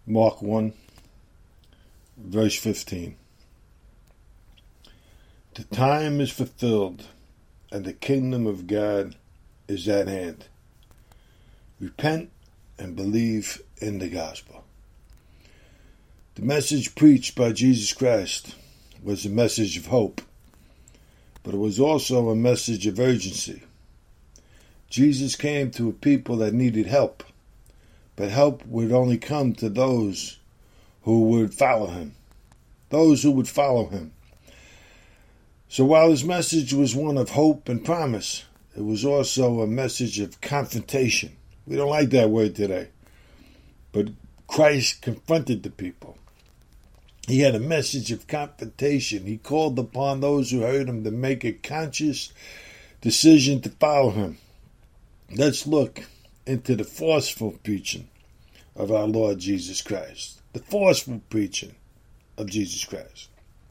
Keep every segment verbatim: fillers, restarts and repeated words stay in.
Mark one, verse fifteen. The time is fulfilled, and the kingdom of God is at hand. Repent and believe in the gospel. The message preached by Jesus Christ was a message of hope, but it was also a message of urgency. Jesus came to a people that needed help, but help would only come to those who would follow him. Those who would follow him. So while his message was one of hope and promise, it was also a message of confrontation. We don't like that word today. But Christ confronted the people. He had a message of confrontation. He called upon those who heard him to make a conscious decision to follow him. Let's look into the forceful preaching of our Lord Jesus Christ. The forceful preaching of Jesus Christ.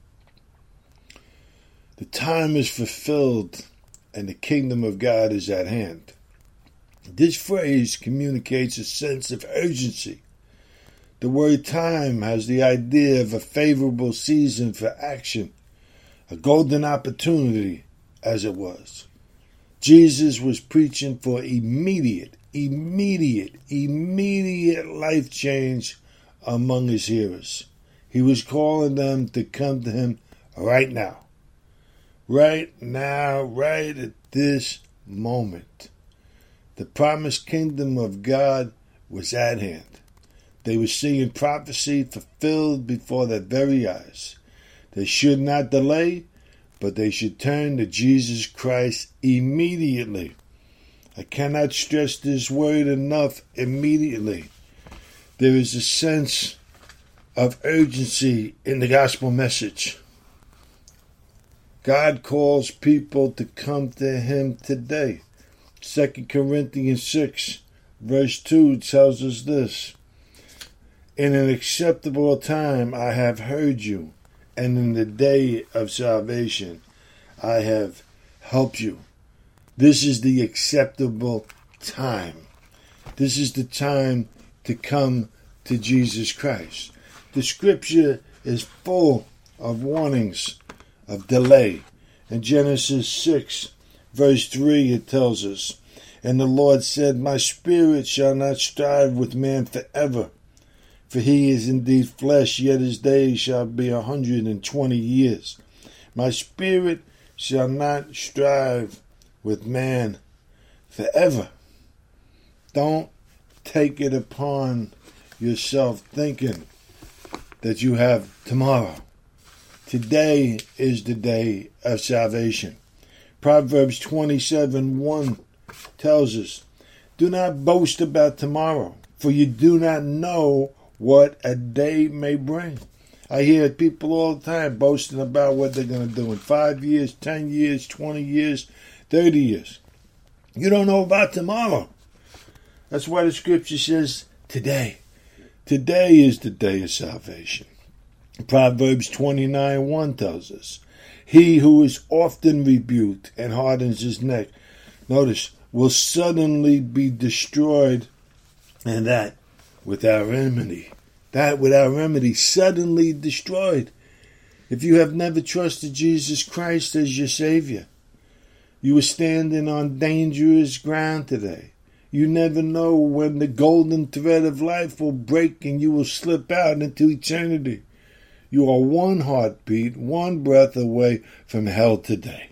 The time is fulfilled and the kingdom of God is at hand. This phrase communicates a sense of urgency. The word time has the idea of a favorable season for action, a golden opportunity, as it was. Jesus was preaching for immediate, immediate, immediate life change among his hearers. He was calling them to come to him right now. Right now, right at this moment. The promised kingdom of God was at hand. They were seeing prophecy fulfilled before their very eyes. They should not delay, but they should turn to Jesus Christ immediately. I cannot stress this word enough, immediately. There is a sense of urgency in the gospel message. God calls people to come to him today. Second Corinthians six, verse two tells us this. In an acceptable time I have heard you, and in the day of salvation I have helped you. This is the acceptable time. This is the time to come to Jesus Christ. The scripture is full of warnings of delay. In Genesis six, verse three, it tells us, and the Lord said, my spirit shall not strive with man forever, for he is indeed flesh, yet his days shall be a hundred and twenty years. My spirit shall not strive with man forever. Don't take it upon yourself thinking that you have tomorrow. Today is the day of salvation. Proverbs twenty-seven one tells us, do not boast about tomorrow, for you do not know what a day may bring. I hear people all the time boasting about what they're going to do in five years, ten years, twenty years, thirty years. You don't know about tomorrow. That's why the scripture says today. Today is the day of salvation. Proverbs twenty-nine one tells us, he who is often rebuked and hardens his neck, notice, will suddenly be destroyed, and that without remedy. That without remedy, suddenly destroyed. If you have never trusted Jesus Christ as your Savior, you are standing on dangerous ground today. You never know when the golden thread of life will break and you will slip out into eternity. You are one heartbeat, one breath away from hell today.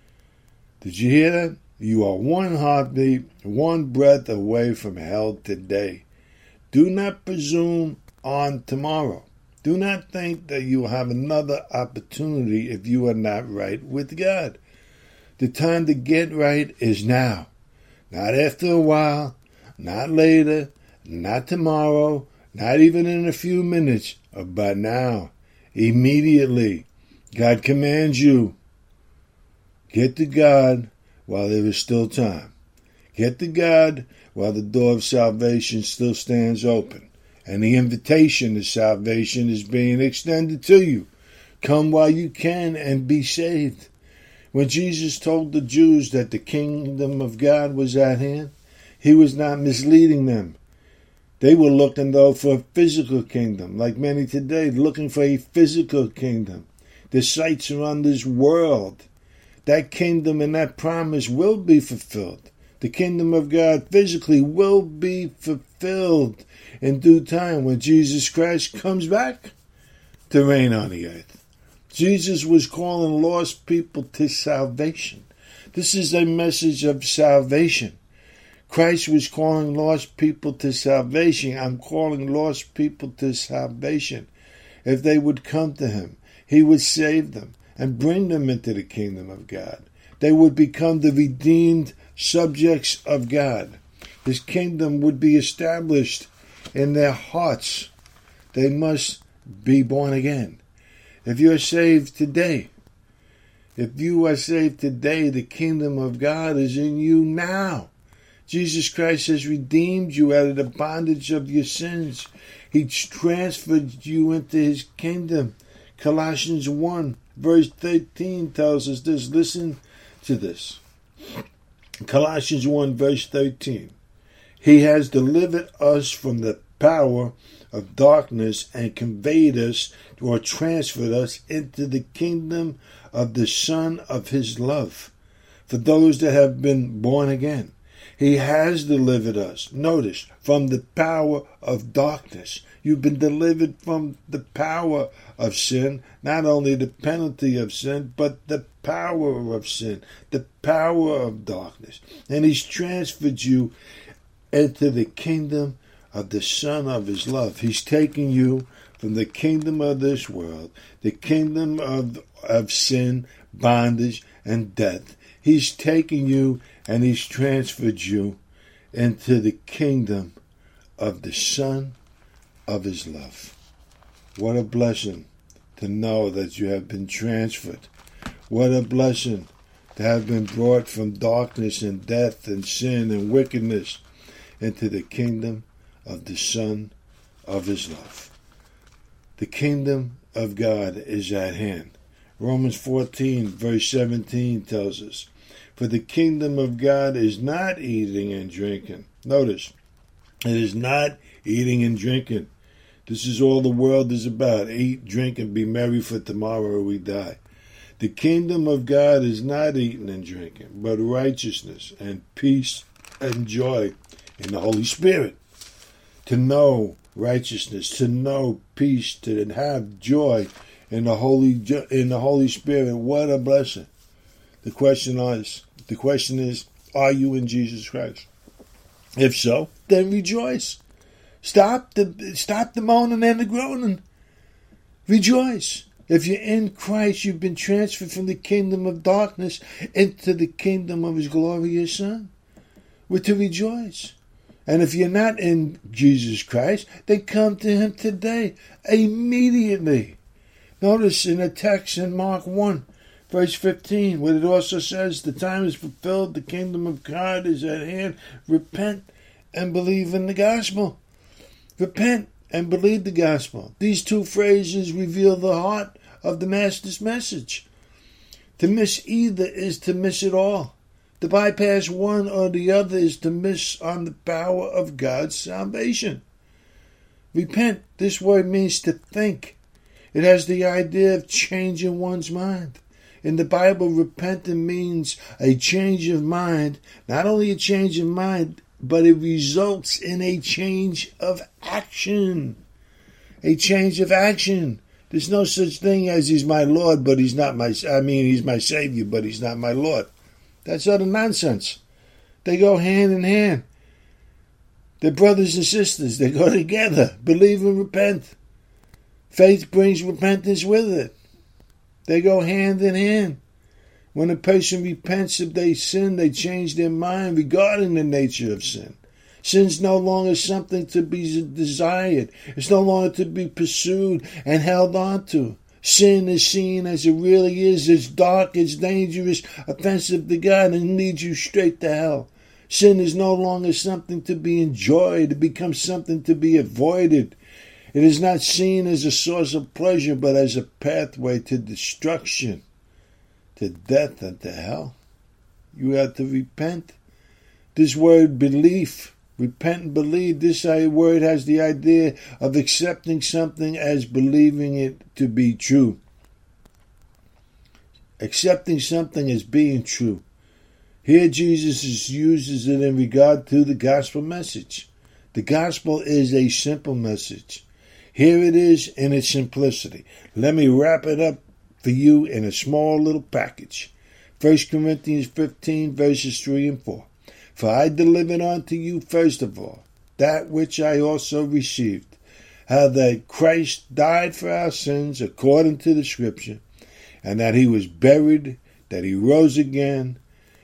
Did you hear that? You are one heartbeat, one breath away from hell today. Do not presume on tomorrow. Do not think that you will have another opportunity if you are not right with God. The time to get right is now. Not after a while, not later, not tomorrow, not even in a few minutes, but now. Immediately, God commands you, get to God while there is still time. Get to God while the door of salvation still stands open. And the invitation to salvation is being extended to you. Come while you can and be saved. When Jesus told the Jews that the kingdom of God was at hand, he was not misleading them. They were looking, though, for a physical kingdom, like many today, looking for a physical kingdom. The sights are on this world. That kingdom and that promise will be fulfilled. The kingdom of God physically will be fulfilled in due time when Jesus Christ comes back to reign on the earth. Jesus was calling lost people to salvation. This is a message of salvation. Christ was calling lost people to salvation. I'm calling lost people to salvation. If they would come to him, he would save them and bring them into the kingdom of God. They would become the redeemed subjects of God. His kingdom would be established in their hearts. They must be born again. If you're saved today, if you are saved today, the kingdom of God is in you now. Jesus Christ has redeemed you out of the bondage of your sins. He transferred you into his kingdom. Colossians one, verse thirteen tells us this. Listen to this. Colossians one, verse thirteen. He has delivered us from the power of darkness and conveyed us or transferred us into the kingdom of the Son of his love. For those that have been born again, he has delivered us, notice, from the power of darkness. You've been delivered from the power of sin, not only the penalty of sin, but the power of sin, the power of darkness. And he's transferred you into the kingdom of the Son of his love. He's taking you from the kingdom of this world, the kingdom of, of sin, bondage, and death. He's taking you and he's transferred you into the kingdom of the Son of his love. What a blessing to know that you have been transferred. What a blessing to have been brought from darkness and death and sin and wickedness into the kingdom of the Son of his love. The kingdom of God is at hand. Romans fourteen, verse seventeen tells us, for the kingdom of God is not eating and drinking. Notice, it is not eating and drinking. This is all the world is about. Eat, drink, and be merry, for tomorrow we die. The kingdom of God is not eating and drinking, but righteousness and peace and joy in the Holy Spirit. To know righteousness, to know peace, to have joy in the Holy in the Holy Spirit. What a blessing! The question is, the question is, are you in Jesus Christ? If so, then rejoice. Stop the stop the moaning and the groaning. Rejoice. If you're in Christ, you've been transferred from the kingdom of darkness into the kingdom of his glorious Son. We're to rejoice. And if you're not in Jesus Christ, then come to him today, immediately. Notice in the text in Mark one, verse fifteen, where it also says, the time is fulfilled, the kingdom of God is at hand. Repent and believe in the gospel. Repent and believe the gospel. These two phrases reveal the heart of the Master's message. To miss either is to miss it all. To bypass one or the other is to miss on the power of God's salvation. Repent, this word means to think. It has the idea of changing one's mind. In the Bible, repenting means a change of mind, not only a change of mind, but it results in a change of action. A change of action. There's no such thing as he's my Lord, but he's not my, I mean, he's my Savior, but he's not my Lord. That's utter nonsense. They go hand in hand. They're brothers and sisters. They go together. Believe and repent. Faith brings repentance with it. They go hand in hand. When a person repents of their sin, they change their mind regarding the nature of sin. Sin's no longer something to be desired. It's no longer to be pursued and held on to. Sin is seen as it really is. It's dark, it's dangerous, offensive to God, and leads you straight to hell. Sin is no longer something to be enjoyed. It becomes something to be avoided. It is not seen as a source of pleasure, but as a pathway to destruction, to death, and to hell. You have to repent. This word belief Repent and believe. This word has the idea of accepting something as believing it to be true. Accepting something as being true. Here Jesus uses it in regard to the gospel message. The gospel is a simple message. Here it is in its simplicity. Let me wrap it up for you in a small little package. First Corinthians fifteen, verses three and four. For I delivered unto you first of all that which I also received, how that Christ died for our sins according to the Scripture, and that he was buried, that he rose again,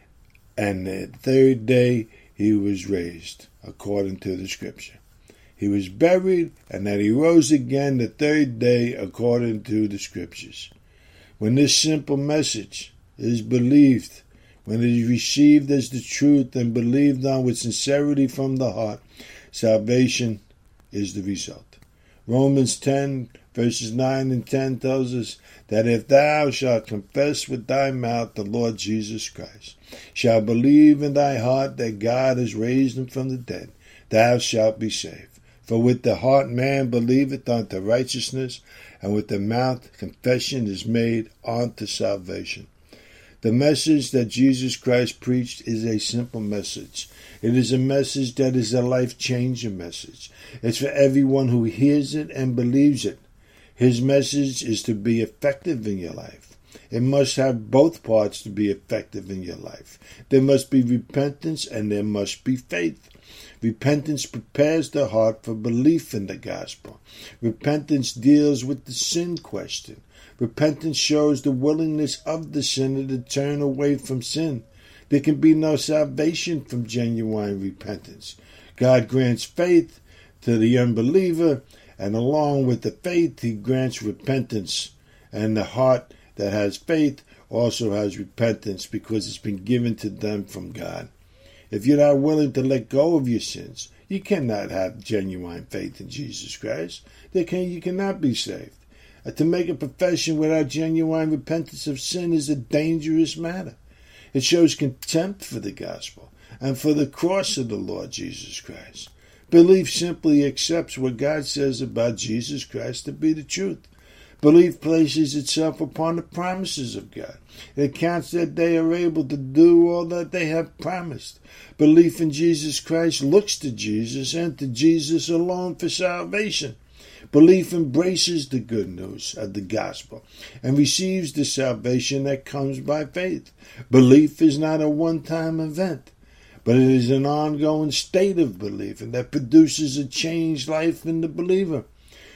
and the third day he was raised according to the Scripture. He was buried, and that he rose again the third day according to the Scriptures. When this simple message is believed, when it is received as the truth and believed on with sincerity from the heart, salvation is the result. Romans ten, verses nine and ten tells us that if thou shalt confess with thy mouth the Lord Jesus Christ, shalt believe in thy heart that God has raised him from the dead, thou shalt be saved. For with the heart man believeth unto righteousness, and with the mouth confession is made unto salvation. The message that Jesus Christ preached is a simple message. It is a message that is a life-changing message. It's for everyone who hears it and believes it. His message is to be effective in your life. It must have both parts to be effective in your life. There must be repentance and there must be faith. Repentance prepares the heart for belief in the gospel. Repentance deals with the sin question. Repentance shows the willingness of the sinner to turn away from sin. There can be no salvation from genuine repentance. God grants faith to the unbeliever, and along with the faith, he grants repentance. And the heart that has faith also has repentance because it's been given to them from God. If you're not willing to let go of your sins, you cannot have genuine faith in Jesus Christ. They can, you cannot be saved. Uh, to make a profession without genuine repentance of sin is a dangerous matter. It shows contempt for the gospel and for the cross of the Lord Jesus Christ. Belief simply accepts what God says about Jesus Christ to be the truth. Belief places itself upon the promises of God. It counts that they are able to do all that they have promised. Belief in Jesus Christ looks to Jesus and to Jesus alone for salvation. Belief embraces the good news of the gospel and receives the salvation that comes by faith. Belief is not a one-time event, but it is an ongoing state of belief and that produces a changed life in the believer.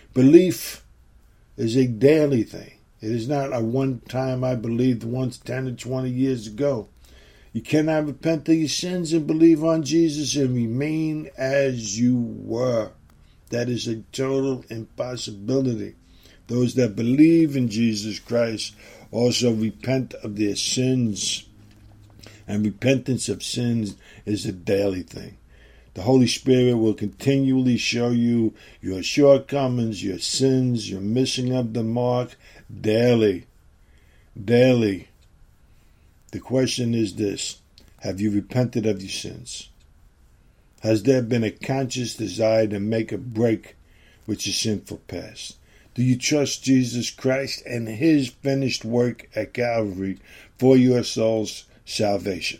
Belief is a daily thing. It is not a one-time I believed once ten or twenty years ago. You cannot repent of your sins and believe on Jesus and remain as you were. That is a total impossibility. Those that believe in Jesus Christ also repent of their sins. And repentance of sins is a daily thing. The Holy Spirit will continually show you your shortcomings, your sins, your missing of the mark daily. Daily. The question is this: have you repented of your sins? Has there been a conscious desire to make a break with your sinful past? Do you trust Jesus Christ and his finished work at Calvary for your soul's salvation?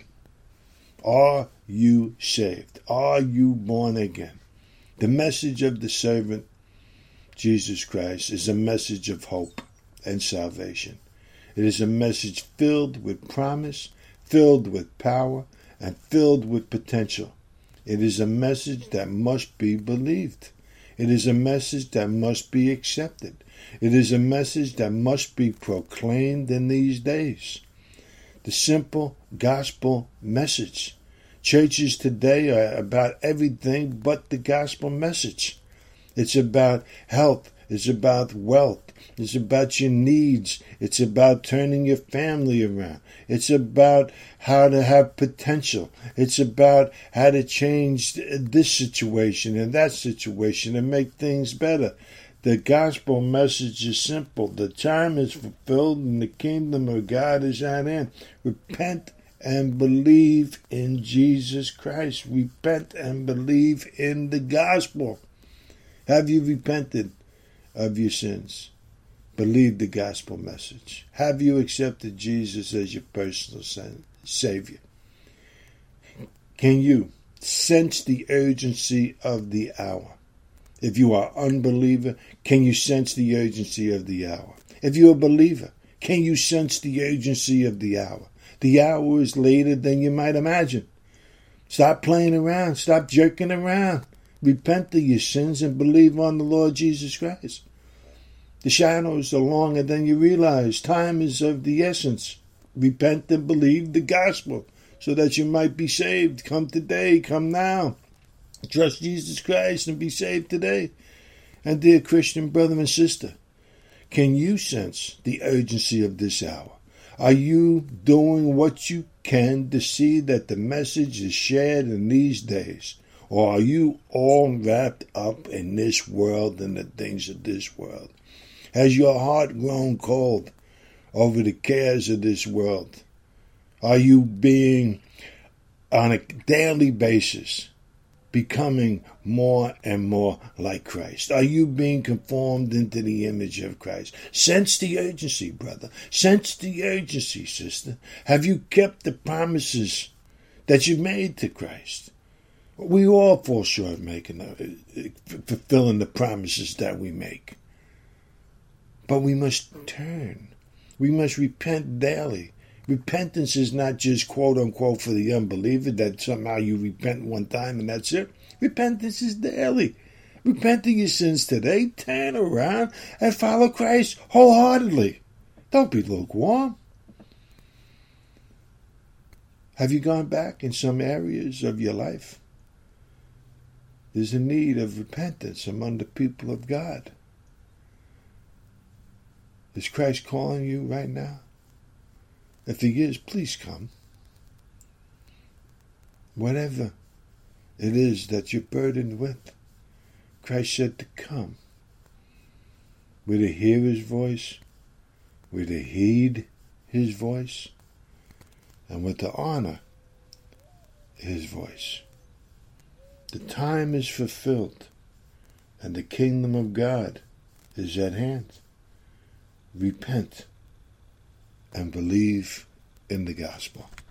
Are you saved? Are you born again? The message of the servant, Jesus Christ, is a message of hope and salvation. It is a message filled with promise, filled with power, and filled with potential. It is a message that must be believed. It is a message that must be accepted. It is a message that must be proclaimed in these days. The simple gospel message. Churches today are about everything but the gospel message. It's about health. It's about wealth. It's about your needs. It's about turning your family around. It's about how to have potential. It's about how to change this situation and that situation and make things better. The gospel message is simple. The time is fulfilled and the kingdom of God is at hand. Repent and believe in Jesus Christ. Repent and believe in the gospel. Have you repented of your sins? Believe the gospel message. Have you accepted Jesus as your personal Savior? Can you sense the urgency of the hour? If you are an unbeliever, can you sense the urgency of the hour? If you're a believer, can you sense the urgency of the hour? The hour is later than you might imagine. Stop playing around. Stop jerking around. Repent of your sins and believe on the Lord Jesus Christ. The shadows are longer than you realize. Time is of the essence. Repent and believe the gospel so that you might be saved. Come today. Come now. Trust Jesus Christ and be saved today. And dear Christian brother and sister, can you sense the urgency of this hour? Are you doing what you can to see that the message is shared in these days? Or are you all wrapped up in this world and the things of this world? Has your heart grown cold over the cares of this world? Are you being, on a daily basis, becoming more and more like Christ? Are you being conformed into the image of Christ? Sense the urgency, brother. Sense the urgency, sister. Have you kept the promises that you made to Christ? We all fall short of making, uh, fulfilling the promises that we make. But we must turn. We must repent daily. Repentance is not just quote unquote for the unbeliever that somehow you repent one time and that's it. Repentance is daily. Repent of your sins today. Turn around and follow Christ wholeheartedly. Don't be lukewarm. Have you gone back in some areas of your life? There's a need of repentance among the people of God. Is Christ calling you right now? If he is, please come. Whatever it is that you're burdened with, Christ said to come. We're to hear his voice, we're to heed his voice, and we're to honor his voice. The time is fulfilled, and the kingdom of God is at hand. Repent and believe in the gospel.